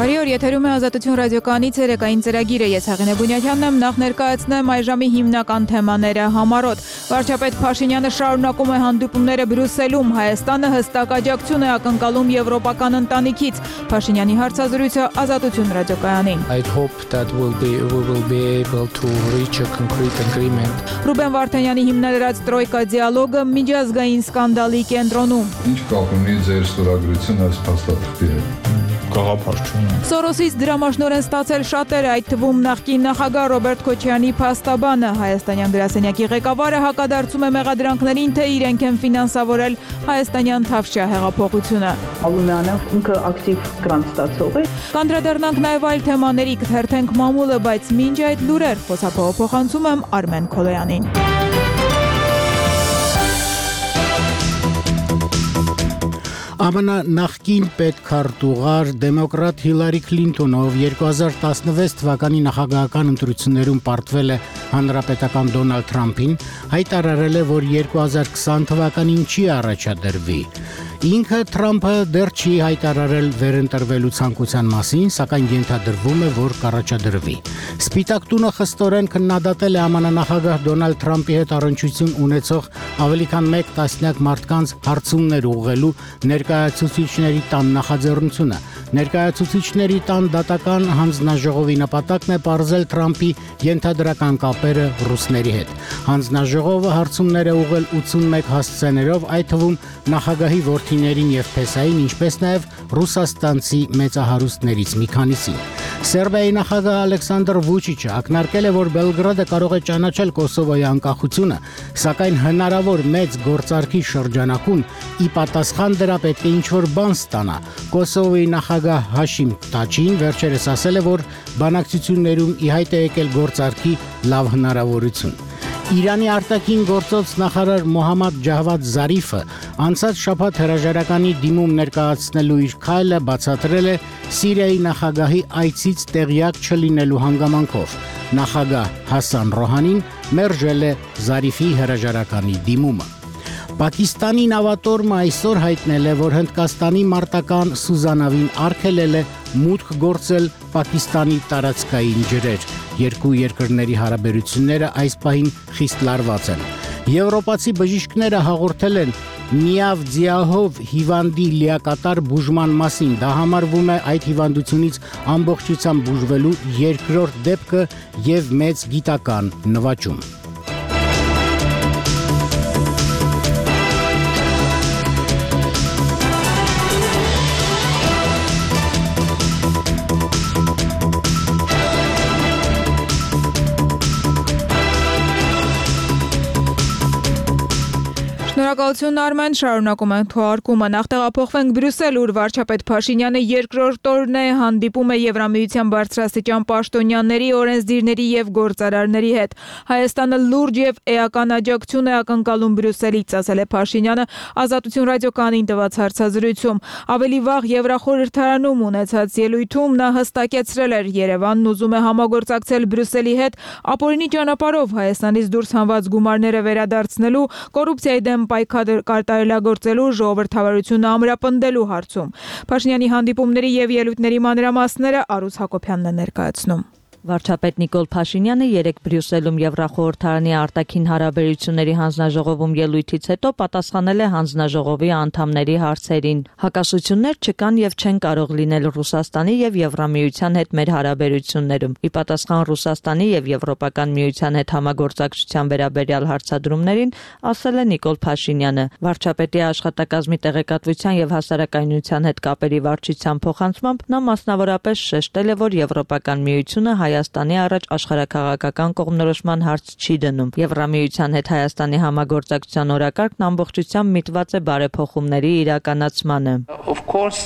Բարի օր, եթերում է Ազատություն ռադիոկայանի ցերեկային ծրագիրը։ Ես Հեղինե Բունյակյանն եմ, նախ ներկայացնեմ այժմի հիմնական թեմաները համառոտ։ Վարչապետ Փաշինյանը շարունակում է հանդիպումները Բրյուսելում, Հայաստանը հստակ աջակցություն է ակնկալում եվրոպական ընտանիքից։ Փաշինյանի հարցազրույցը Ազատություն ռադիոկայանին։ I hope that we will be able to reach a concrete agreement. Ռուբեն Վարդանյանի հիմնադրած տրոյկա դիալոգը միջազգային սկանդալի կենտրոնում։ Ինչ կապ ունի ձեր ստորագրությունը այս փաստաթղթի հետ։ Սորոսից դրամաշնորհ են ստացել շատերը, այդ թվում նախկին նախագահ Ռոբերտ Քոչարյանի փաստաբանը։ Հայաստանյան գրասենյակի ղեկավարը հակադարձում է մեղադրանքներին, թե իրենք են ֆինանսավորել հայաստանյան Թավշյա հեղափոխությունը։ Ալունյանը ինքը ակտիվ գրանտ ստացող է։ Կանդրադառնանք նաև այլ թեմաների, կթերթենք մամուլը, բայց մինչ այդ լուրեր խոսափողը փոխանցում եմ Արմեն Քոլոյանին։ ԱՄՆ նախկին պետքարտուղար դեմոկրատ Հիլարի Քլինտոնը, ով 2016 թվականի նախագահական ընտրություններում պարտվել է հանրապետական Դոնալդ Թրամփին, հայտարարել է, որ 2020 թվականին չի առաջադրվի։ Ինքը Թրամփը դեռ չի հայտարարել վերընտրվելու ցանկության մասին, սակայն ենթադրվում է, որ կառաջադրվի։ Սպիտակ տունը խստորեն քննադատել է ԱՄՆ նախագահ Դոնալդ Թրամփի հետ առնչություն ունեցող ավելի քան 1 տասնյակ մարդկանց հարցումներ ուղղելու ներկայացուցիչների տան նախաձեռնությունը։ Ներկայացուցիչների տան դատական հանձնաժողովի նպատակն է պարզել Թրամփի ենթադրական կապերը ռուսների հետ։ Հանձնաժողովը հարցումներ է ուղղել 81 հասցեներով, այդ թվում նախագահի որդիներին եւ փեսային, ինչպես նաեւ ռուսաստանցի մեծահարուստներից մի քանիսին։ Սերբիայի նախագահ Ալեքսանդր Վուչիչը ակնարկել է, որ Բելգրադը կարող է ճանաչել Կոսովոյի անկախությունը, սակայն հնարավոր մեծ գործարքի շրջանակում ի պատասխան դրա պետք է ինչ-որ բան ստանա։ Կոսովոյի նախագահ Հաշիմ Տաչին վերջերս ասել է, որ բանակցություններում ի հայտ է եկել գործարքի լավ հնարավորություն։ Իրանի արտաքին գործոց նախարար Մոհամմադ Ջավադ Զարիֆը անցած շաբաթ հրաժարականի դիմում ներկայացնելու իր քայլը բացատրել է Սիրիայի նախագահի այցից տեղյակ չլինելու հանգամանքով։ Նախագահ Հասան Ռոհանին մերժել է Զարիֆի հրաժարականի դիմումը։ Պակիստանի նավատորմը այսօր հայտնել է, որ Հնդկաստանի մարտական Սուզանավին արգելել է մուտք գործել Պակիստանի տարածքային ջրեր։ Երկու երկրների հարաբերությունները այս պահին խիստ լարված են։ Եվրոպացի բժիշկները հաղորդել են Միավ Ձիահով հիվանդի լիակատար բուժման մասին։ Դա համարվում է այդ հիվանդությունից ամբողջությամբ բուժվելու երկրորդ դեպքը եւ մեծ գիտական նվաճում։ Շնորհակալություն Արմեն, շարունակում ենք թողարկումը։ Նախ տեղափոխվենք Բրյուսել, ուր վարչապետ Փաշինյանը երկրորդ օրն է հանդիպում է Եվրամիության բարձրաստիճան պաշտոնյաների, օրենսդիրների եւ գործարարների հետ։ Հայաստանը լուրջ եւ էական աջակցություն է ակնկալում Բրյուսելից, ասել է Փաշինյանը Ազատություն ռադիոկայանին տված հարցազրույցում։ Ավելի վաղ Եվրախորհրդարանում ունեցած ելույթում նա հստակեցրել էր, Երևանն ուզում է համագործակցել Բրյուսելի հետ ապօրինի ճանապարհով Հայաստանից դուրս հանված գումարները վերադարձնելու, կոռուպցիայի դեմ պայքար կատարելագործելու, ժողովրդավարությունը ամրապնդելու հարցում։ Փաշինյանի հանդիպումների եւ ելույթների մանրամասները Արուս Հակոբյանն է ներկայացնում։ Վարչապետ Նիկոլ Փաշինյանը երեկ Բրյուսելում Եվրախորհրդարանի արտաքին հարաբերությունների հանձնաժողովում ելույթից հետո պատասխանել է հանձնաժողովի անդամների հարցերին։ Հակասություններ չկան եւ չեն կարող լինել Ռուսաստանի եւ Եվրամիության հետ մեր հարաբերություններում։ Ի պատասխան Ռուսաստանի եւ Եվրոպական միության հետ համագործակցության վերաբերյալ հարցադրումներին ասել է Նիկոլ Փաշինյանը։ Վարչապետի աշխատակազմի տեղեկատվության եւ հասարակայնության հետ կապերի վարչության փոխանցմամբ նա մասնավորապես շեշտել է, որ Եվրոպական միությունը Հայաստանի առաջ աշխարհաքաղաքական կողմնորոշման հարց չի դնում։ Եվրամիության հետ Հայաստանի համագործակցության օրակարգն ամբողջությամբ միտված է բարեփոխումների իրականացմանը։ Of course,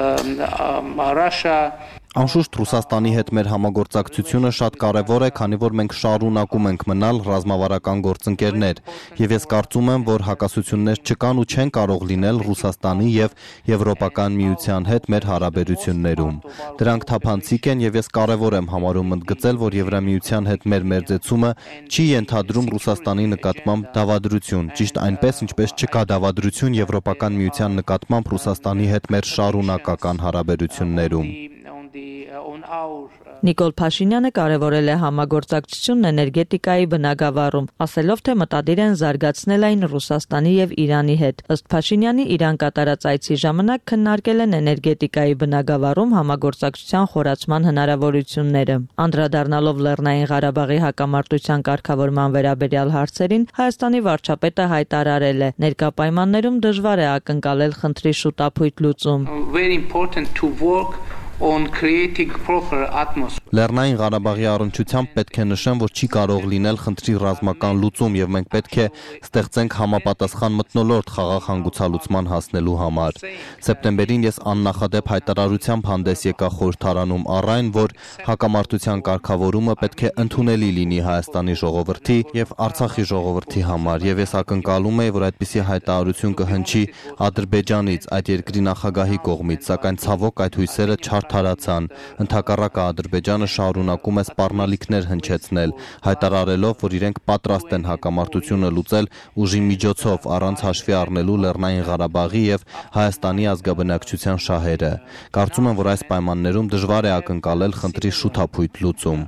Russia Անշուշտ Ռուսաստանի հետ մեր համագործակցությունը շատ կարևոր է, քանի որ մենք շարունակում ենք մնալ ռազմավարական գործընկերներ, եւ ես կարծում եմ, որ հակասություններ չկան ու չեն կարող լինել Ռուսաստանի եւ Եվրոպական միության հետ մեր հարաբերություններում։ Դրանք թափանցիկ են եւ ես կարևոր եմ համարում ընդգծել, որ Եվրամիության հետ մեր մերձեցումը չի ենթադրում Ռուսաստանի նկատմամբ դավադրություն, ճիշտ այնպես, ինչպես չկա դավադրություն Եվրոպական միության նկատմամբ Ռուսաստանի հետ մեր շարունակական հարաբերություններում։ Նիկոլ Փաշինյանը կարևորել է համագործակցությունն էներգետիկայի բնագավառում, ասելով, թե մտադիր են զարգացնել այն Ռուսաստանի եւ Իրանի հետ։ Ըստ Փաշինյանի, Իրան կատարած այցի ժամանակ քննարկել են էներգետիկայի բնագավառում համագործակցության խորացման հնարավորությունները։ Անդրադառնալով Լեռնային Ղարաբաղի հակամարտության կարգավորման վերաբերյալ հարցերին, Հայաստանի վարչապետը հայտարարել է. ներկա պայմաններում դժվար է ակնկալել խնդրի շուտափույթ լուծում։ Very important to work on creating proper atmosphere. Լեռնային Ղարաբաղի առնչությամբ պետք է նշեմ, որ չի կարող լինել խնդրի ռազմական լուծում եւ մենք պետք է ստեղծենք համապատասխան մթնոլորտ խաղաղ հանգուցալուծման հասնելու համար։ Սեպտեմբերին ես աննախադեպ հայտարարությամբ հանդես եկա խորհրդարանում առ այն, որ հակամարտության կարգավորումը պետք է ընդունելի լինի Հայաստանի ժողովրդի եւ Արցախի ժողովրդի համար եւ ես ակնկալում եի, որ այդպիսի հայտարարություն կհնչի Ադրբեջանից, այդ երկրի նախագահի կողմից, սակայն ցավոք այդ հույսերը չարդարացան։ Ընդհակառակը Ադրբեջանը շարունակում է սպառնալիքներ հնչեցնել, հայտարարելով, որ իրենք պատրաստ են հակամարտությունը լուծել ուժի միջոցով առանց հաշվի առնելու Լեռնային Ղարաբաղի եւ Հայաստանի ազգաբնակչության շահերը։ Կարծում եմ, որ այս պայմաններում դժվար է ակնկալել խնդրի շուտափույթ լուծում։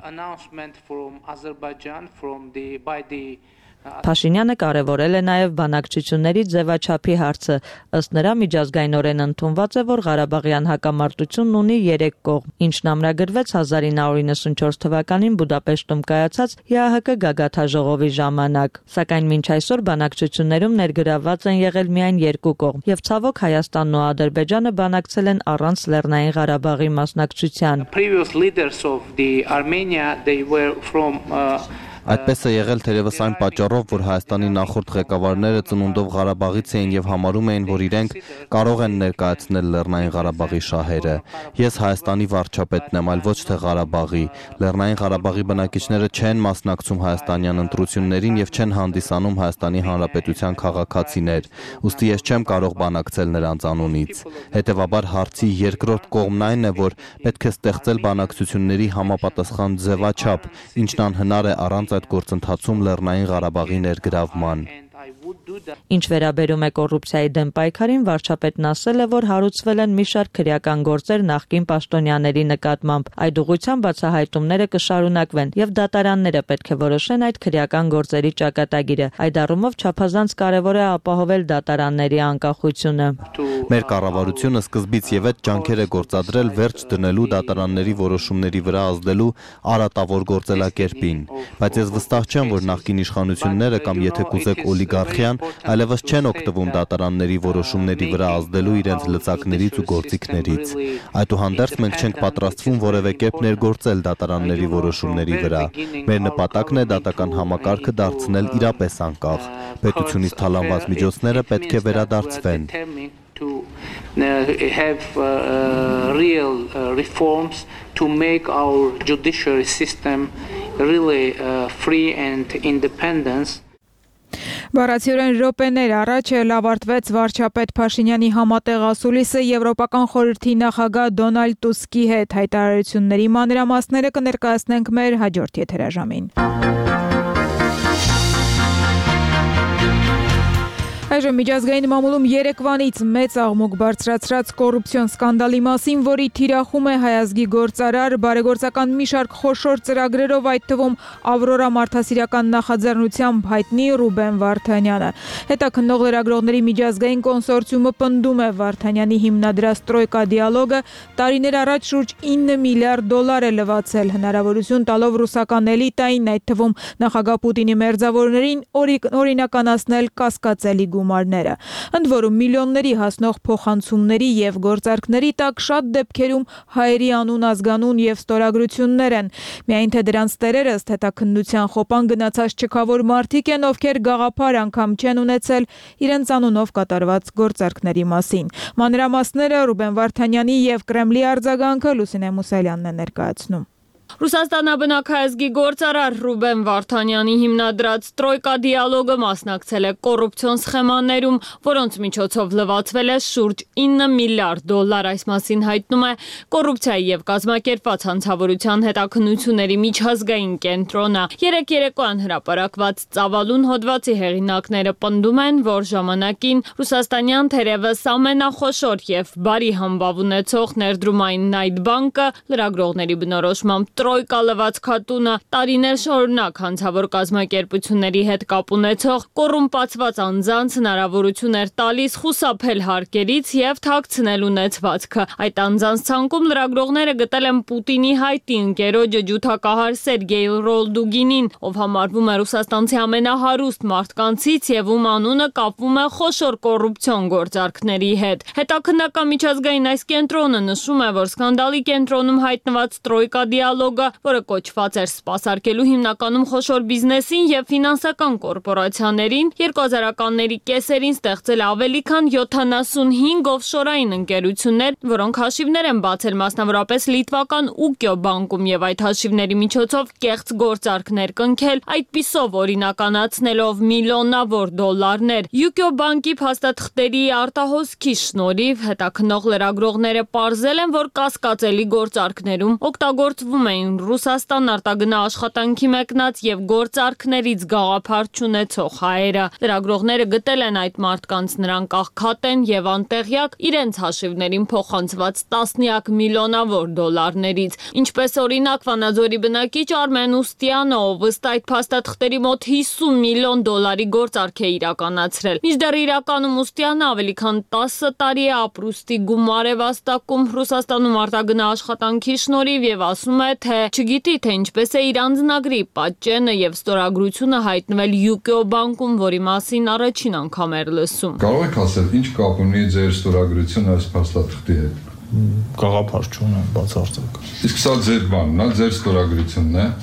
Փաշինյանը կարևորել է նաև բանակցությունների ձևաչափի հարցը։ Ըստ նրա միջազգայինորեն ընդունված է, որ Ղարաբաղյան հակամարտությունն ունի 3 կողմ, ինչն ամրագրվեց 1994 թվականին Բուդապեշտում կայացած ԵԱՀԿ գագաթաժողովի ժամանակ։ Սակայն մինչ այսօր բանակցություններում ներգրավված են եղել միայն 2 կողմ, եւ ցավոք Հայաստանն ու Ադրբեջանը բանակցել են առանց Լեռնային Ղարաբաղի մասնակցության։ Previous leaders of the Armenia, they were from Այդպես է եղել թերևս այն պատճառով, որ Հայաստանի նախորդ ղեկավարները ծնունդով Ղարաբաղից էին եւ համարում էին, որ իրենք կարող են ներկայացնել Լեռնային Ղարաբաղի շահերը։ Ես Հայաստանի վարչապետն եմ, այլ ոչ թե Ղարաբաղի։ Լեռնային Ղարաբաղի բնակիչները չեն մասնակցում հայաստանյան ընտրություններին եւ չեն հանդիսանում Հայաստանի Հանրապետության քաղաքացիներ։ Ուստի ես չեմ կարող բանակցել նրանց անունից։ Հետևաբար հարցի երկրորդ կողմն այն է, որ պետք է ստեղծել բանակցությունների համապատասխան ձևաչափ, ինչն անհնար է առանց այդ գործընթացում Լեռնային Ղարաբաղի ներգրավման։ Ինչ վերաբերում է կոռուպցիայի դեմ պայքարին, վարչապետն ասել է, որ հարուցվել են մի շարք քրեական գործեր նախկին պաշտոնյաների նկատմամբ։ Այդ ուղղությամբ բացահայտումները կշարունակվեն եւ դատարանները պետք է որոշեն այդ քրեական գործերի ճակատագիրը։ Այդ առումով չափազանց կարևոր է ապահովել դատարանների անկախությունը։ Մեր կառավարությունը սկզբից եւ այդ ջանքեր է գործադրել վերջ դնելու դատարանների որոշումների վրա ազդելու արատավոր գործելակերպին, բայց ես վստահ չեմ, որ նախկին իշխանությունները կամ եթե կուզեք օլիգարխիան այլևս չեն օգտվում դատարանների որոշումների վրա ազդելու իրենց լծակներից ու գործիքներից։ Այդուհանդերձ մենք չենք պատրաստվում որևէ կերպ ներգործել դատարանների որոշումների վրա։ Մեր նպատակն է դատական համակարգը դարձնել իրապես անկախ։ Պետությունից թալանված միջոցները պետք է վերադարձվեն։ To have real reforms to make our judiciary system really free and independent. Բառացիորեն րոպեներ առաջ ավարտվեց վարչապետ Փաշինյանի համատեղ ասուլիսը Եվրոպական խորհրդի նախագահ Դոնալդ Տուսկի հետ։ Հայտարարությունների մանրամասները կներկայացնենք մեր հաջորդ եթերաժամին։ Այժմ միջազգային մամուլում երեկվանից մեծ աղմուկ բարձրացրած կոռուպցիոն սկանդալի մասին, որի թիրախում է հայազգի գործարար, բարեգործական մի շարք խոշոր ծրագրերով, այդ թվում Ավրորա մարդասիրական նախաձեռնությամբ հայտնի Ռուբեն Վարդանյանը։ Հետաքննող լրագրողների միջազգային կոնսորցիումը պնդում է Վարդանյանի հիմնադրած Տրոյկա դիալոգը տարիներ առաջ շուրջ 9 միլիարդ դոլար է լվացել, հնարավորություն տալով ռուսական էլիտային, այդ թվում նախագահ Պուտինի մերձավորներին օրինականացնել կասկածելի գումարները։ Ընդ որում միլիոնների հասնող փոխանցումների եւ գործարքների տակ շատ դեպքերում հայերի անուն, ազգանուն եւ ստորագրություններ են։ Միայն թե դրանց տերերը ըստ հետաքննության խոպան գնացած չքավոր մարդիկ են, ովքեր գաղափար անգամ չեն ունեցել իրենց անունով կատարված գործարքների մասին։ Մանրամասները Ռուբեն Վարդանյանի եւ Կրեմլի արձագանքը Լուսինե Մուսալյանն է ներկայացնում։ Ռուսաստանաբնակ հայազգի գործարար Ռուբեն Վարդանյանի հիմնադրած Տրոյկա դիալոգը մասնակցել է կոռուպցիոն սխեմաներում, որոնց միջոցով լվացվել է շուրջ 9 միլիարդ դոլար, այս մասին հայտնում է կոռուպցիայի եւ կազմակերպված հանցավորության հետաքննությունների միջազգային կենտրոնը։ Երեկ երեկոյան հրապարակված ծավալուն հոդվածի հեղինակները պնդում են, որ ժամանակին ռուսաստանյան թերևս ամենախոշոր եւ բարի համբավ ունեցող ներդրումային Նայդ բանկը լրագրողների բնորոշմամբ Տրոյկա լվացքատունը տարիներ շարունակ հանցավոր կազմակերպությունների հետ կապ ունեցող կոռումպացված անձանց հնարավորություն էր տալիս խուսափել հարկերից եւ թաքցնել ունեցվածքը։ Այդ անձանց ցանկում լրագրողները գտել են Պուտինի հայտի ընկերոջը ջութակահար Սերգեյ Ռոլդուգինին, ով համարվում է ռուսաստանցի ամենահարուստ մարդկանցից եւ ում անունը կապվում է խոշոր կոռուպցիոն գործարքների հետ։ Հետաքննական միջազգային այս կենտրոնը նշում է, որ սկանդալի կենտրոնում հայտնված Տրոյկա դիալոգը, որը կոչված էր սպասարկելու հիմնականում խոշոր բիզնեսին եւ ֆինանսական կորպորացիաներին, 2000-ականների կեսերին ստեղծել ավելի քան 75 օֆշորային ընկերություններ, որոնք հաշիվներ են բացել մասնավորապես լիտվական Ուկյո բանկում եւ այդ հաշիվների միջոցով կեղծ գործարքներ կնքել, այդպիսով օրինականացնելով միլիոնավոր դոլարներ։ Ուկյո բանկի փաստաթղթերի արտահոսքի շնորհիվ հետաքնող լրագրողները պարզել են, որ կասկածելի գործարքներում օգտագործվում էին Ռուսաստան արտագնա աշխատանքի մեկնած եւ գործարքներից գաղափար չունեցող հայերը։ Լրագրողները գտել են այդ մարդկանց, նրանք աղքատ են եւ անտեղյակ իրենց հաշիվներին փոխանցված տասնյակ միլիոնավոր դոլարներից։ Ինչպես օրինակ Վանաձորի բնակիչ Արմեն Ուստյանը, ով ըստ այդ փաստաթղթերի մոտ 50 միլիոն դոլարի գործարք է իրականացրել։ Մինչդեռ իրականում Ուստյանը ավելի քան 10 տարի է ապրուստի գումար է վաստակում Ռուսաստանում արտագնա աշխատանքի շնորհիվ եւ ասում է, թե չգիտի, թե ինչպես է իր անձնագրի պատճենը եւ ստորագրությունը հայտնվել Ուկյո բանկում, որի մասին առաջին անգամ էր լսում։ Կարող եք ասել, ինչ կապ ունի ձեր ստորագրությունը այս փաստաթղթի հետ։ Գաղափար չունեմ, բացարձակ։ Իսկ սա ձեր բանն է, ձեր ստորագրությունն է։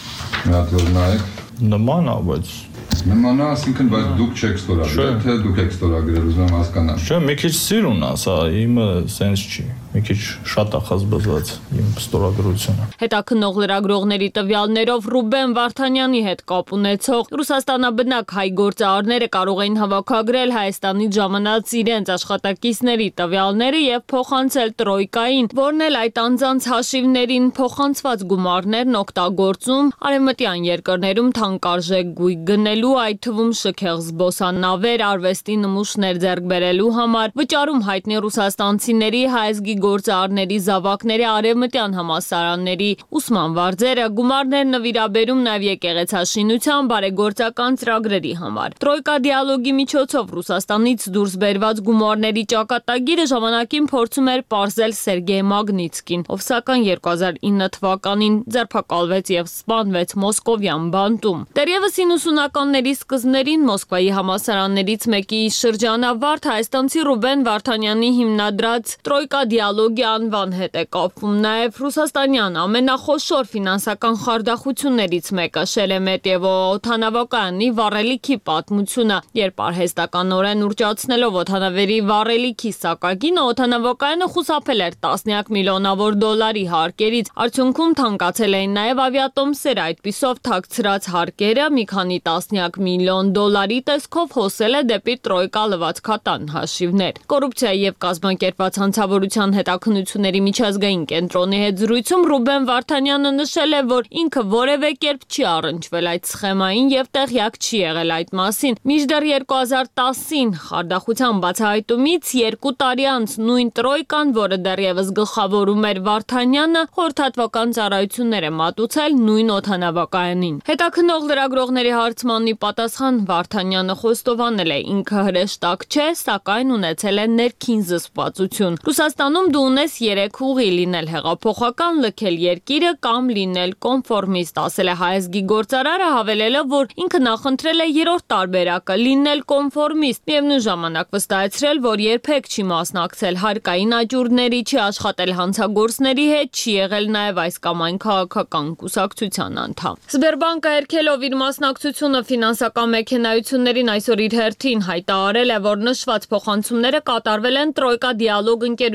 Մի հատ որ նայեք։ Նման է, բայց նման է, ասինքն բայց դուք չեք ստորագրել, թե դուք եք ստորագրել, ուզում եմ հասկանալ։ Չէ, մի քիչ սիրուն է, սա իմը սենս չի։ Մի քիչ շատ ախազբազված իմ ստորագրությունը։ Հետաքնող լրագրողների տվյալներով Ռուբեն Վարդանյանի հետ կապ ունեցող ռուսաստանաբնակ հայ գործարարները կարող էին հավաքագրել Հայաստանից ժամանած իրենց աշխատակիցների տվյալները եւ փոխանցել Տրոյկային, որն էլ այդ անձանց հաշիվներին փոխանցված գումարներն օգտագործում արևմտյան երկրներում թանկարժեք գույք գնելու, այդ թվում շքեղ զբոսանավեր, արվեստի նմուշներ ձեռք բերելու համար, վճարում հայտնի ռուսաստանցիների հայազգի գործարարների զավակների արևմտյան համալսարանների ուսման վարձերը, գումարներ նվիրաբերում նաև եկեղեցաշինության բարեգործական ծրագրերի համար։ Տրոյկա դիալոգի միջոցով Ռուսաստանից դուրս բերված գումարների ճակատագիրը ժամանակին փորձում էր պարզել Սերգեյ Մագնիցկին, ով սակայն 2009 թվականին ձերբակալվեց եւ սպանվեց Մոսկովյան բանտում։ Դեռևս 90-ականների սկզբներին Մոսկվայի համալսարաններից մեկի շրջանավարտ հայաստանցի Ռուբեն Վարդանյանի հիմնադրած Տրոյկա դիալոգի անվան հետ է կապվում նաև ռուսաստանյան ամենախոշոր ֆինանսական խարդախություններից մեկը Շերեմետիևո օդանավակայանի վառելիքի պատմությունը, երբ արհեստականորեն ուռճացնելով օդանավերի վառելիքի սակագինը օդանավակայանը խուսափել էր տասնյակ միլիոնավոր դոլարի հարկերից, արդյունքում թանկացել էին նաև ավիատոմսերը, այդպիսով թաքցրած հարկերը մի քանի տասնյակ միլիոն դոլարի տեսքով հոսել է դեպի Տրոյկա լվացքատան հաշիվներ։ Կոռուպցիայի եւ կազմակերպված հանցավորության հետաքննությունների միջազգային կենտրոնի հետ զրույցում Ռուբեն Վարդանյանը նշել է, որ ինքը որևէ կերպ չի առնչվել այդ սխեմային եւ տեղյակ չի եղել այդ մասին։ Մինչդեռ 2010-ին խարդախության բացահայտումից 2 տարի անց նույն Տրոյկան, որը դեռևս գլխավորում էր Վարդանյանը, խորհրդատվական ծառայություններ է մատուցել նույն օդանավակայանին։ Հետաքնող լրագրողների հարցմանի պատասխան Վարդանյանը խոստովանել է, ինքը հրեշտակ չէ, սակայն ունեցել է ներքին զսպվածություն։ Ռուսաստանում դու ունես 3 ուղի՝ լինել հեղափոխական, լքել երկիրը կամ լինել կոնֆորմիստ, ասել է հայազգի գործարարը, հավելելով, որ ինքը նախընտրել է 3-րդ տարբերակը՝ լինել կոնֆորմիստ, միևնույն ժամանակ վստահեցրել, որ երբեք չի մասնակցել հարկային աճուրդների, չի աշխատել հանցագործների հետ, չի եղել նաև այս կամ այն քաղաքական կուսակցության անդամ։ Սբերբանկը հերքելով իր մասնակցությունը ֆինանսական մեքենայություններին այսօր իր հերթին հայտարարել է, որ նշված փոխանցումները կատարվել են Տրոյկա դիալոգ ընկերության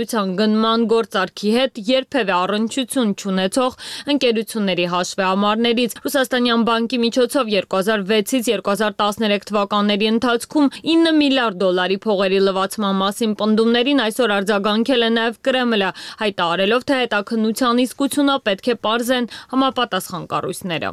նման գործարքի հետ երբևէ առնչություն չունեցող ընկերությունների հաշվեհամարներից։ Ռուսաստանյան բանկի միջոցով 2006-ից 2013 թվականների ընթացքում 9 միլիարդ դոլարի փողերի լվացման մասին պնդումներին այսօր արձագանքել է նաև Կրեմլը, հայտարարելով, թե հետաքննության իսկությունը պետք է պարզեն համապատասխան կառույցները։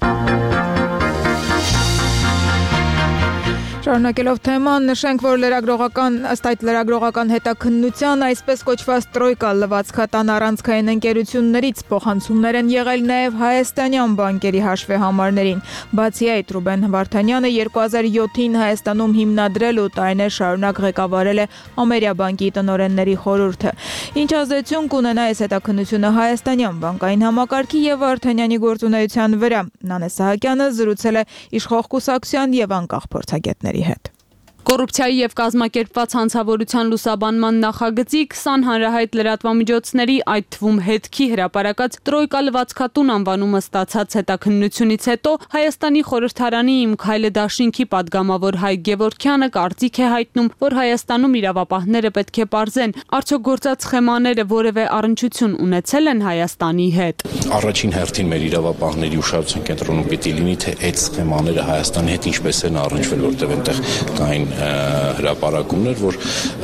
Շարունակելով թեման, նշենք, որ ըստ այդ լրագրողական հետաքննության այսպես կոչված տրոյկա լվացքատան առանցքային ընկերություններից փոխանցումներ են եղել նաև հայաստանյան բանկերի հաշվեհամարներին։ Բացի այդ, Ռուբեն Վարդանյանը 2007-ին Հայաստանում հիմնադրել ու տարիներ շարունակ ղեկավարել է Ամերիաբանկի տնօրենների խորհուրդը։ Ինչ ազդեցություն կունենա այս հետաքննությունը հայաստանյան բանկային համակարգի եւ Վարդանյանի գործունեության վրա։ Նանե Սահակյանը զրուցել է իշխող կուսակցության եւ անկախ փորձագետների հետ։ Կոռուպցիայի եւ կազմակերպված հանցավորության լուսաբանման նախագծի 20 հանրահայտ լրատվամիջոցների, այդ թվում հետքի հրապարակած տրոյկա լվացքատուն անվանումը ստացած հետաքննությունից հետո Հայաստանի խորհրդարանի Իմ քայլը դաշինքի падգամավոր Հայկ Գևորգյանը կարծիք է հայտնում, որ Հայաստանում իրավապահները պետք է պարզեն, արդյոք գործած սխեմաները որևէ առնչություն ունեցել են Հայաստանի հետ։ Առաջին հերթին մեր իրավապահների ուշադրության կենտրոնում պիտի լինի, թե այդ սխեմաները Հայաստանի հետ ինչպես են առնչվել, որտեղ այնտեղ կային հրապարակումներ, որ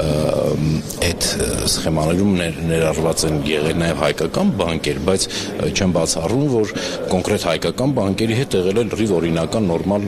այդ սխեմաներում ներառված են եղել նաև հայկական բանկեր, բայց չեմ բացառում, որ կոնկրետ հայկական բանկերի հետ եղել են լրիվ օրինական նորմալ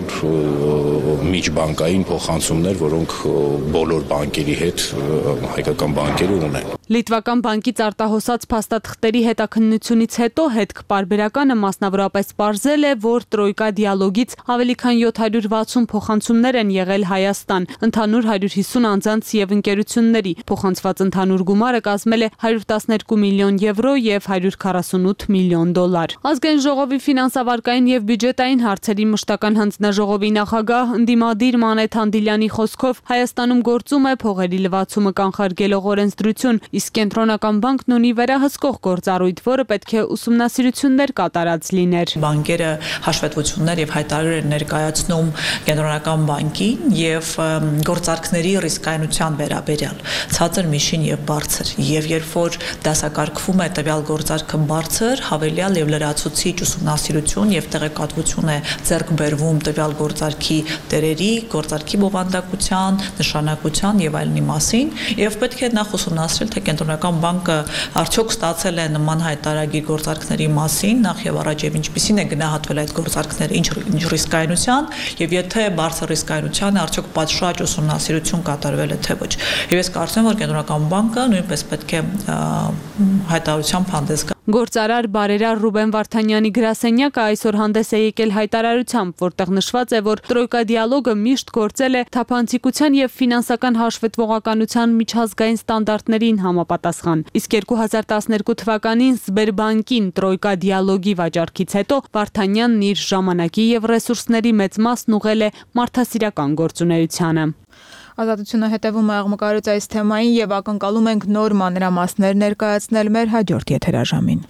միջբանկային փոխանցումներ, որոնք բոլոր բանկերի հետ հայկական բանկերը ունեն։ Լիտվական բանկից արտահոսած փաստաթղթերի հետաքննությունից հետո հետք պարբերականը մասնավորապես պարզել է, որ տրոյկա դիալոգից ավելի քան 760 փոխանցումներ են եղել Հայաստան, ընդհանուր 150 անձանց եւ ընկերությունների։ Փոխանցված ընդհանուր գումարը կազմել է 112 միլիոն եվրո եւ 148 միլիոն դոլար։ Ազգային ժողովի ֆինանսավարկային եւ բյուջետային հարցերի մշտական հանձնաժողովի նախագահ ընդդիմադիր Մանեթ Անդիլյանի խոսքով Հայաստանում գործում է փողերի լվացումը կանխարգելող օրենսդրություն, իսկ կենտրոնական բանկն ունի վերահսկող գործառույթ, որը պետք է ուսումնասիրություններ կատարած լիներ։ Բանկերը հաշվետվություններ եւ հայտարարներ են ներկայացնում կենտրոնական բանկին եւ գործարքների ռիսկայնության վերաբերյալ ցածր, միջին եւ բարձր, եւ երբ որ դասակարգվում է տվյալ գործարքը բարձր, հավելյալ եւ լրացուցիչ ուսումնասիրություն եւ տեղեկատվություն է ձեռք բերվում տվյալ գործարքի տերերի, գործարքի բովանդակության, նշանակության եւ այլնի մասին, եւ պետք է նախ ուսումնասիրել, թե կենտրոնական բանկը արդյոք ստացել է նման հայտարարագիր գործարքների մասին, նախ եւ առաջ եւ ինչպիսին է գնահատվել այդ գործարքները, ինչ ռիսկայնության, եւ եթե բարձր ռիսկայնության արդյոք պատշաճ ուսումնասիրություն կատարվել է թե ոչ։ Եվ ես կարծում եմ, որ կենտրոնական բանկը նույնպես պետք է հայտարարությամբ հանդես գա։ Գործարար բարերար Ռուբեն Վարդանյանի գրասենյակը այսօր հանդես է եկել հայտարարությամբ, որտեղ նշված է, որ տրոյկա դիալոգը միշտ գործել է թափանցիկության եւ ֆինանսական հաշվետվողականության միջազգային ստանդարտներին համապատասխան։ Իսկ 2012 թվականին Սբերբանկին տրոյկա դիալոգի վաճառքից հետո Վարդանյանն իր ժամանակի եւ ռեսուրսների մեծ մասն ուղղել է մարդասիրական գործունեությանը։ Ազատությունը հետևում է աղմկարուց այս թեմային եւ ակնկալում ենք նոր մանրամասներ ներկայացնել մեր հաջորդ եթերաժամին։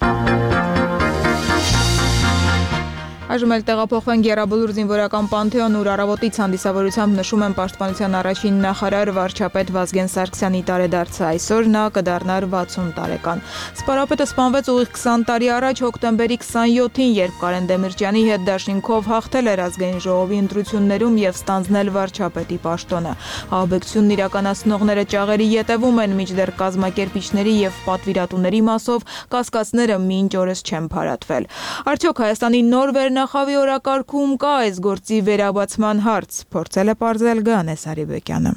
Այժմ էլ տեղափոխվենք Եռաբլուր զինվորական պանթեոն, ուր առավոտից հանդիսավորությամբ նշում են պաշտպանության առաջին նախարար վարչապետ Վազգեն Սարգսյանի տարեդարձը, այսօր նա կդառնար 60 տարեկան։ Սպարապետը սպանվեց ուղիղ 20 տարի առաջ հոկտեմբերի 27-ին, երբ Կարեն Դեմիրճյանի հետ դաշինքով հաղթել էր ազգային ժողովի ընտրություններում եւ ստանձնել վարչապետի պաշտոնը։ Ահաբեկությունն իրականացնողները ճաղերի ետևում են, մինչդեռ կազմակերպիչների եւ պատվիրատուների մասով կասկածները մինչ օրս չեն փարատվել։ Արդյոք Հայաստանի նոր նախավի օրակարգում կա այս գործի վերաբացման հարց, փորձել է պարզել Գանե Սարիբեկյանը։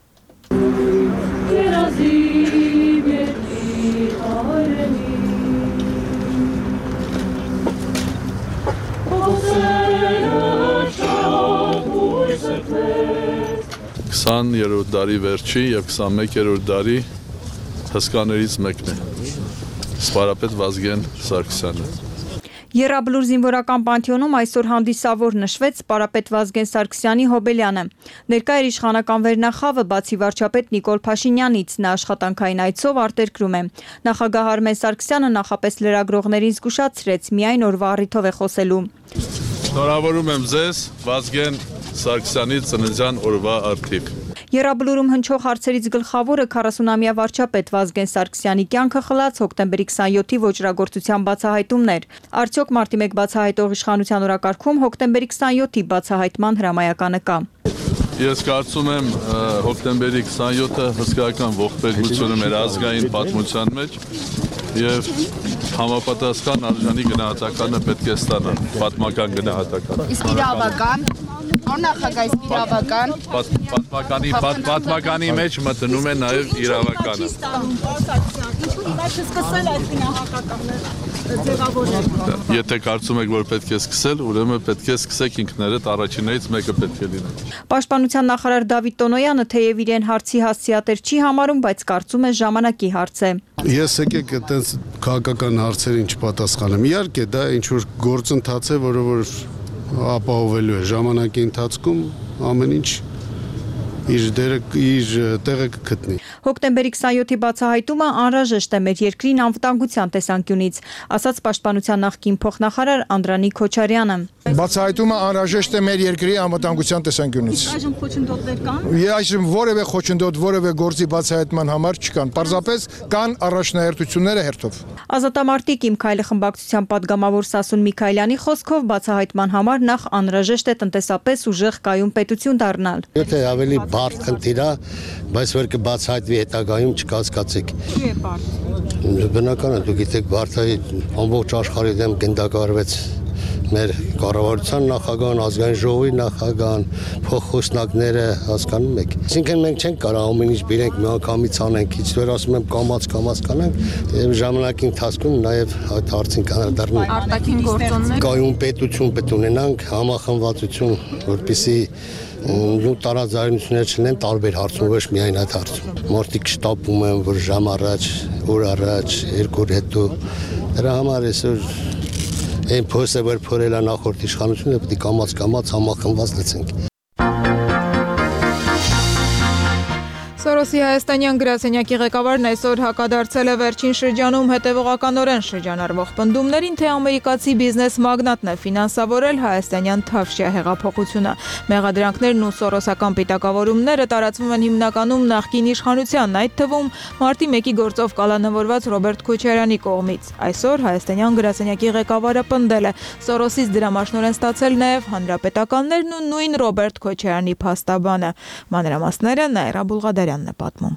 Երրորդ դարի վերջի եւ 21-րդ դարի հսկաներից մեկն է Սպարապետ Վազգեն Սարգսյանը։ Եռաբլուր զինվորական պանթեոնում այսօր հանդիսավոր նշվեց Սպարապետ Վազգեն Սարգսյանի հոբելյանը։ Ներկա էր իշխանական վերնախավը, բացի վարչապետ Նիկոլ Փաշինյանից, նա աշխատանքային այցով արտերկրում է։ Նախագահ Արմեն Սարգսյանը նախապես լրագրողներին զգուշացրեց, միայն օրվա առիթով է խոսելու։ Շնորհավորում եմ ձեզ Վազգեն Սարգսյանի ծննդյան օրվա արդիվ։ Եռաբլուրում հնչող հարցերից գլխավորը 40-ամյա վարչապետ Վազգեն Սարգսյանի կյանքը խլած հոկտեմբերի 27-ի ոճրագործության բացահայտումներ։ Արդյոք մարտի 1 բացահայտող իշխանության օրակարգում հոկտեմբերի 27-ի բացահայտման հրամայականը կա։ Ես կարծում եմ հոկտեմբերի 27-ը հսկայական ողբերգություն է մեր ազգային պատմության մեջ եւ համապատասխան արժանի գնահատականը պետք է ստանա, պատմական գնահատական։ Իսկ իրավական Նախագահ իրավական պատմականի մեջ մտնում է նաև իրավականը։ Եթե կարծում եք, որ պետք է սկսել, ուրեմն պետք է սկսեք ինքներդ, առաջիններից մեկը պետք է լինի։ Պաշտպանության նախարար Դավիթ Տոնոյանը թեև իրեն հարցի հասցեատեր չի համարում, բայց կարծում է ժամանակի հարց է։ Ես եկեք այդպես քաղաքական հարցերին չպատասխանեմ։ Իհարկե, դա ինչ որ գործընթաց է, որը որ ապահովելու է ժամանակի ընթացքում ամեն ինչ իր տեղը կգտնի։ Հոկտեմբերի 27-ի բացահայտումը անհրաժեշտ է մեր երկրին անվտանգության տեսանկյունից, ասաց Պաշտպանության նախկին փոխնախարար Անդրանիկ Քոչարյանը։ Բացահայտումը անհրաժեշտ է մեր երկրի անվտանգության տեսանկյունից։ Այժմ խոչընդոտներ կան։ Այժմ որևէ խոչընդոտ, որևէ գործի բացահայտման համար չկան։ Պարզապես կան առաջնահերթությունները հերթով։ Ազատամարտիկ Իմ քայլը խմբակցության падգամավոր Սասուն Միքայելյանի խոսքով բացահայտման համար նախ անհրաժեշտ է տնտեսապես ուժեղ կայուն պետություն դառնալ։ Եթե ավելի բարդ խնդիր է, բայց որ կբացահայտվի հետագայում չկասկածեք։ Չի է բարդ։ Բնական է, դուք գիտեք, բարդայի ամբողջ աշխարհի դեմ գնդակահարվեց մեր կառավարության նախագահան, ազգային ժողովի նախագահան, փոխխոսնակները, հասկանում եք։ Այսինքն մենք չենք կարող ամեն ինչ բերենք միանգամից անենք, ինչ որ ասում եմ կամաց կանենք, եւ ժամանակի ընթացքում նաեւ այդ հարցին կանդրադառնանք։ Արտաքին գործոններ կայուն պետություն պետք ունենանք, համախմբվածություն, որպեսզի ու տարաձայնություններ չլինեն տարբեր հարցում, ոչ միայն այդ հարցում։ Մարդիկ շտապում են, որ ժամ առաջ, օր առաջ, երկու օր հետո դրա համար այսօր այն փոստը որ փորելա նախորդ իշխանությունը պետք է կամաց համախմբված լցենք։ Սորոսի հայաստանյան գրասենյակի ղեկավարն այսօր հակադարձել է վերջին շրջանում հետևողականորեն շրջանառվող պնդումներին, թե ամերիկացի բիզնես մագնատն է ֆինանսավորել հայաստանյան Թավշյա հեղափոխությունը։ Մեղադրանքներն ու սորոսական պիտակավորումները տարածվում են հիմնականում նախկին իշխանության, այդ թվում մարտի 1-ի գործով կալանավորված Ռոբերտ Քոչարյանի կողմից։ Այսօր հայաստանյան գրասենյակի ղեկավարը պնդել է, Սորոսից դրամաշնորեն ստացել նաև հանրապետականներն ու նույն Ռոբերտ Քոչարյանի փաստաբանը։ Մանրամասները Նաիրա Բուլղադարյանն է պատմում։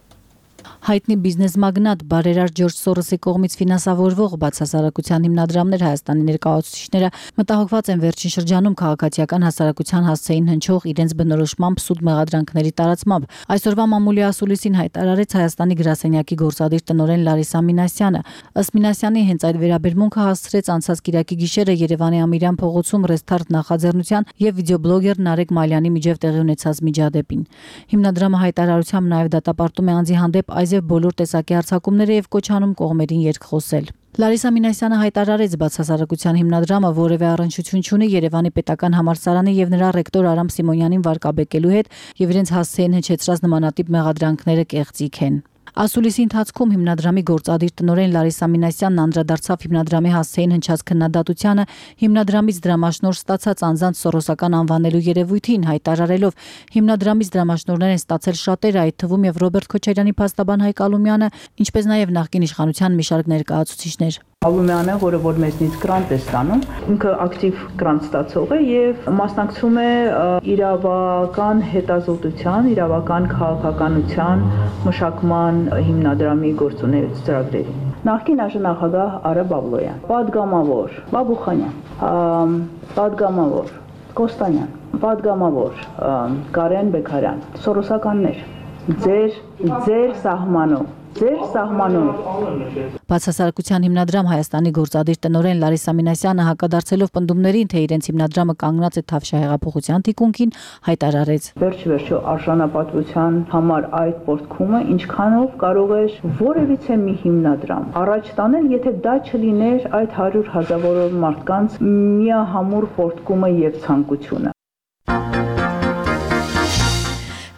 Հայտնի բիզնես մագնատ բարերար Ջորջ Սորոսի կողմից ֆինանսավորվող բացասարակության հիմնադրամներ Հայաստանի ներկայացուցիչները մտահոգված են վերջին շրջանում քաղաքացիական հասարակության հասցեին հնչող իրենց բնորոշմամբ սուտ մեղադրանքների տարածմամբ։ Այսօրվա մամուլի ասուլիսին հայտարարեց Հայաստանի գրասենյակի գործադիր տնօրեն Լարիսա Մինասյանը։ Ըստ Մինասյանի հենց այդ վերաբերմունքը հասցրեց անցած կիրակի գիշերը Երևանի Ամիրյան փողոցում Ռեսթարտ նախաձեռնության եւ վիդեոբլոգեր Նարեկ Մալյանի միջև տեղի ունեցած միջադեպին։ Հիմնադրամը հայտարարությամբ նաեւ դատապարտում է անձի հանդեպ այզև բոլոր տեսակի հարձակումները եւ կոչանում կողմերին երկխոսել։ Լարիսա Մինասյանը հայտարարեց բացասարակության հիմնադրամը որևէ առնչություն չունի Երևանի պետական համալսարանի եւ նրա ռեկտոր Արամ Սիմոնյանին վարկաբեկելու հետ եւ իրենց հասցեին հնչեցրած նմանատիպ մեղադրանքները կեղծիք են։ Ասուլիսի ընթացքում հիմնադրամի գործադիր տնօրեն Լարիսա Մինասյանն անդրադարձավ հիմնադրամի հասցեին հնչած քննադատությանը, հիմնադրամից դրամաշնորհ ստացած անձանց սորոսական անվանելու երևույթին, հայտարարելով հիմնադրամից դրամաշնորհներ են ստացել շատերը, այդ թվում եւ Ռոբերտ Քոչարյանի փաստաբան Հայկ Ալումյանը, ինչպես նաեւ նախկին իշխանության մի շարք ներկայացուցիչներ։ Ալումյանը, որը որ մեզնից գրանտ է ստանում, ինքը ակտիվ գրանտ ստացող է եւ մասնակցում է իրավական հետազոտության, իրավական քաղաքականության մշակման հիմնադրամի գործունեության ծրագրերին։ Նախկին նախագահ Արա Բաբլոյան, падգամավոր Բաբուխանյան, падգամավոր Կոստանյան, падգամավոր Կարեն Բեկարյան, սորոսականներ, ձեր սահմանում Բացասարակության հիմնադրամ Հայաստանի գործադիր տնօրեն Լարիսա Մինասյանը հակադարձելով պնդումներին, թե իրենց հիմնադրամը կանգնած է Թավշյա հեղափոխության թիկունքին, հայտարարեց. Վերջիվերջո արժանապատվության համար այդ պորտքումը ինչքանով կարող է որևիցե մի հիմնադրամ առաջ տանել, եթե դա չլիներ այդ 100,000-ով մարդկանց միահամուռ պորտքումը եւ ցանկությունը։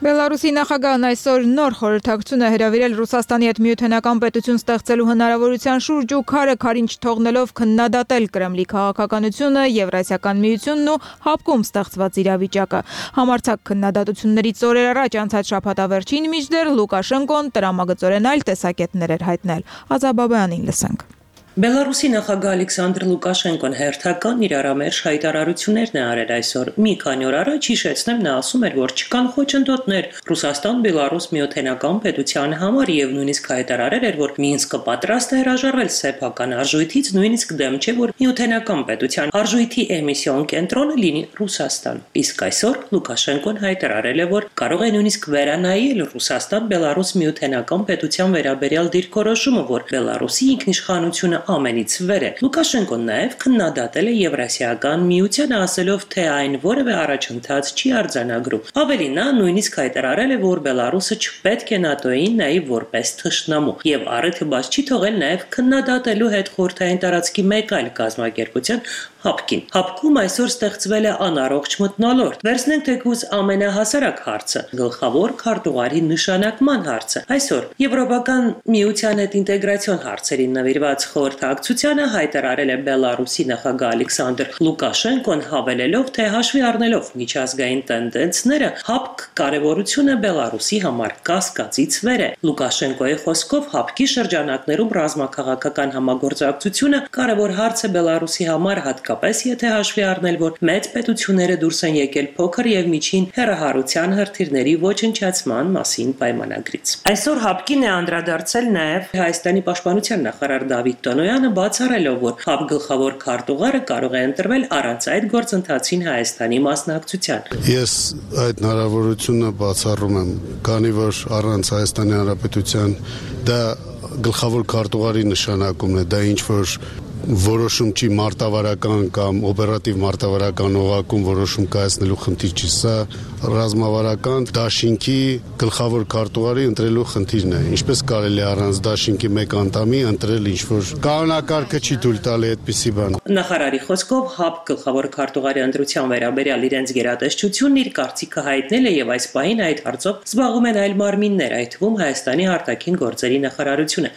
Բելարուսի նախագահն այսօր նոր խորհրդակցություն է հրավիրել Ռուսաստանի հետ միութենական պետություն ստեղծելու հնարավորության շուրջ ու քարը քարին չթողնելով քննադատել Կրեմլի քաղաքականությունը, Եվրասիական միությունն ու հապկում ստեղծված իրավիճակը։ Համարձակ քննադատություններից օրեր առաջ անցած շաբաթավերջին միջդեռ Լուկաշենկոն տրամագծորեն այլ տեսակետներ էր հայտնել։ Ազաբաբյանին լսենք։ Բելարուսի նախագահ Ալեքսանդր Լուկաշենկոն հերթական իրարամերժ հայտարարություններն է արել այսօր։ Մի քանի օր առաջ հիշեցնեմ, նա ասում էր, որ չկան խոչընդոտներ Ռուսաստան-Բելարուս միութենական պետության համար եւ նույնիսկ հայտարարել էր, որ Մինսկը պատրաստ է հրաժարվել սեփական արժույթից, նույնիսկ դեմ չէ, որ միութենական պետության արժույթի էմիսիոն կենտրոնը լինի Ռուսաստան։ Իսկ այսօր Լուկաշենկոն հայտարարել է, որ կարող է նույնիսկ վերանայել Ռուսաստան-Բելարուս միութենական պետության վերաբերյալ դիրքորոշումը, որ Բելարուսի ինքնիշխանությունը ամենից վեր է։ Լուկաշենկոն նաև քննադատել է Եվրասիական միությանը, ասելով, թե այն որևէ առաջընթաց չի արձանագրում։ Ավելի նա նույնիսկ հայտարարել է, որ Բելարուսը չպետք է ՆԱՏՕ-ին նայի որպես թշնամու եւ առիթը բաց չի թողել նաև քննադատելու հետ խորհրդային տարածքի մեկ այլ կազմակերպության Հապկին։ Հապկում այսօր ստեղծվել է անառողջ մթնոլորտ։ Վերցնենք թեկուզ ամենահասարակ հարցը՝ գլխավոր քարտուղարի նշանակման հարցը։ Այսօր Եվրոպական միության հետ ինտեգրացիոն հարցերին նվիրված խորհրդակցությանը հայտարարել է Բելարուսի նախագահ Ալեքսանդր Լուկաշենկոն, հավելելով, թե հաշվի առնելով միջազգային տենդենսները, հապկ կարևորությունը Բելարուսի համար կասկածից վեր է։ Լուկաշենկոյի խոսքով հապկի շրջանակներում ռազմաքաղաքական համագործակցությունը կարևոր հարց է Բելարուսի համար, հատկապես եթե հաշվի առնել, որ մեծ պետությունները դուրս են եկել փոքր եւ միջին հեռահարության հրթիռների ոչնչացման մասին պայմանագրից։ Այսօր հապկին է անդրադարձել նաեւ Հայաստանի պաշտպանության նախարար Դավիթ Տոնոյանը, բացառելով, որ հապ գլխավոր քարտուղարը կարող է ընտրվել առանց այդ գործընթացին Հայաստանի մասնակցության։ Ես այդ հնարավորությունը բացառում եմ, քանի որ առանց Հայաստանի Հանրապետության դա գլխավոր քարտուղարի նշանակումն է, դա ինչ որ որոշում չի մարտավարական կամ օպերատիվ մարտավարական օղակում որոշում կայացնելու խնդիր չի, սա ռազմավարական դաշինքի գլխավոր քարտուղարի ընտրելու խնդիրն է։ Ինչպես կարելի է առանց դաշինքի մեկ անդամի ընտրել ինչ-որ կանոնակարգը չի թույլ տալի այդպիսի բան։ Նախարարի խոսքով ՀԱՊ գլխավոր քարտուղարի ընտրության վերաբերյալ իրենց գերատեսչությունն իր կարծիքը հայտնել է եւ այս պահին այդ հարցով զբաղվում են այլ մարմիններ, այդ թվում Հայաստանի արտաքին գործերի նախարարությունը։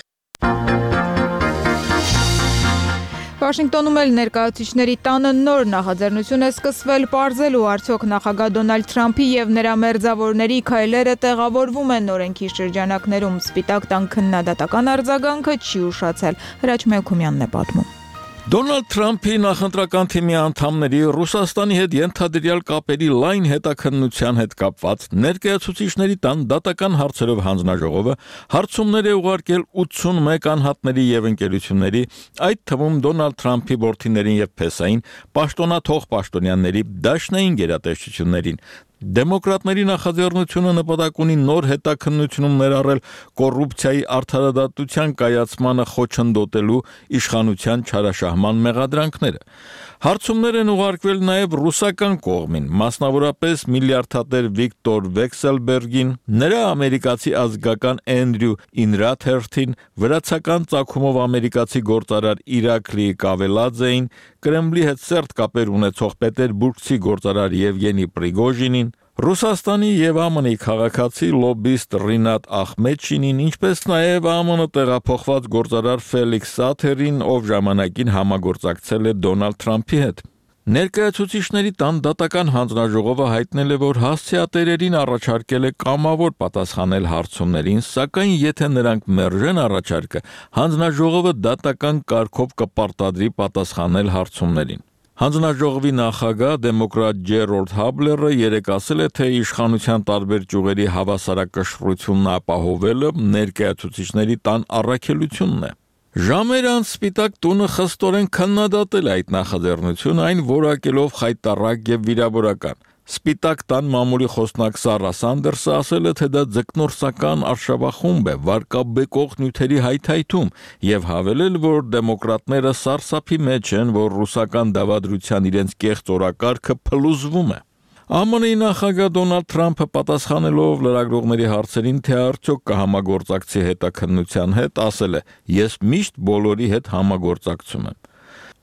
Վաշինգտոնում էլ ներկայացուցիչների տանը նոր նախաձեռնություն է սկսվել պարզելու արդյոք նախագահ Դոնալդ Թրամփի եւ նրա մերձավորների քայլերը տեղավորվում են օրենքի շրջանակներում։ Սպիտակ տան քննադատական արձագանքը չի ուշացել։ Հրաչ Մելքումյանն է պատմում։ Դոնալդ Թրամփի նախընտրական թիմի անդամների Ռուսաստանի հետ ենթադրյալ կապերի լայն հետաքննության հետ կապված ներկայացուցիչների տան դատական հարցերով հանձնաժողովը հարցումներ է ուղարկել 81 անհատների եւ ընկերությունների, այդ թվում Դոնալդ Թրամփի որդիներին եւ փեսային, պաշտոնաթող պաշտոնյաների, դաշնային գերատեսչություններին։ Դեմոկրատների նախաձեռնությունը նպատակ ունի նոր հետաքննությունում ներառել կոռուպցիայի արդարադատության կայացմանը խոչընդոտելու իշխանության չարաշահման մեղադրանքները։ Հարցումներ են ուղարկվել նաև ռուսական կողմին, մասնավորապես միլիարդատեր Վիկտոր Վեքսելբերգին, նրա ամերիկացի ազգական Էնդրյու Ինրաթերթին, վրացական ծագումով ամերիկացի գործարար Իրակլի Կավելաձեին, Կրեմլի հետ սերտ կապեր ունեցող պետերբուրգցի գործարար Եվգենի Պրիգոժինին, Ռուսաստանի եւ ԱՄՆ-ի քաղաքացի լոբիստ Ռինատ Ախմեդշինին, ինչպես նաև ԱՄՆ տեղափոխված գործարար Ֆելիքս Սաթերին, ով ժամանակին համագործակցել է Դոնալդ Թրամփի հետ։ Ներկայացուցիչների տան դատական հանձնաժողովը հայտնել է, որ հասցեատերերին առաջարկել է կամավոր պատասխանել հարցումներին, սակայն եթե նրանք մերժեն առաջարկը, հանձնաժողովը դատական կարգով կպարտադրի պատասխանել հարցումներին։ Հանձնաժողովի նախագահ դեմոկրատ Ջերոլդ Հաբլերը երեկ ասել է, թե իշխանության տարբեր ճյուղերի հավասարակշռությունն ապահովելը ներկայացուցիչների տան առաքելությունն է։ Ժամեր անց Սպիտակ տունը խստորեն քննադատել այդ նախաձեռնությունը, այն որակելով խայտառակ եւ վիրավորական։ Սպիտակ տան մամուլի խոսնակ Սարա Սանդերսը ասել է, թե դա ձկնորսական արշավախումբ է, վարկաբեկող նյութերի հայթայթում եւ հավելել, որ դեմոկրատները սարսափի մեջ են, որ ռուսական դավադրության իրենց կեղծ օրակարգը փլուզվում է։ ԱՄՆ-ի նախագահ Դոնալդ Թրամփը պատասխանելով լրագրողների հարցերին, թե արդյոք կհամագործակցի հետաքննության հետ, ասել է. «Ես միշտ բոլորի հետ համագործակցում եմ»։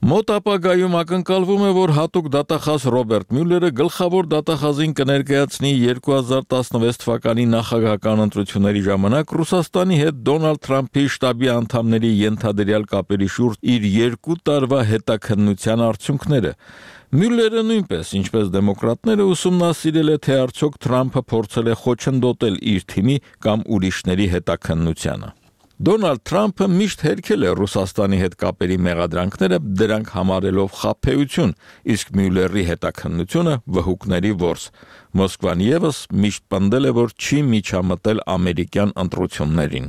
Մոտ ապագայում ակնկալվում է, որ հատուկ դատախազ Ռոբերտ Մյուլլերը գլխավոր դատախազին կներկայացնի 2016 թվականի նախագահական ընտրությունների ժամանակ Ռուսաստանի հետ Դոնալդ Թրամփի շտաբի անդամների ենթադրյալ կապերի շուրջ իր 2 տարվա հետաքննության արդյունքները։ Մյուլլերը նույնպես, ինչպես դեմոկրատները, ուսումնասիրել է, թե արդյոք Թրամփը փորձել է խոչընդոտել իր թիմի կամ ուրիշների հետաքննությանը։ Դոնալդ Թրամփը միշտ հերքել է Ռուսաստանի հետ կապերի մեղադրանքները, դրանք համարելով խաբեություն, իսկ Մյուլլերի հետաքննությունը վհուկների որս։ Մոսկվան ևս միշտ պնդել է, որ չի միջամտել ամերիկյան ընտրություններին։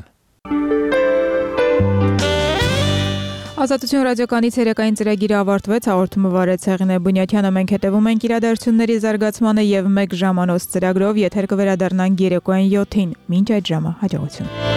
Ազատություն ռադիոկանի ցերեկային ծրագիրը ավարտվեց, հաղորդումը վարեց Հեղինե Բունյաթյանը, մենք հետևում ենք իրադարձությունների զարգացմանը եւ 1 ժամանոց ծրագրով եթեր կվերադառնանք երեկոյան 7-ին։ Մինչ այդ ժամը հաջողություն։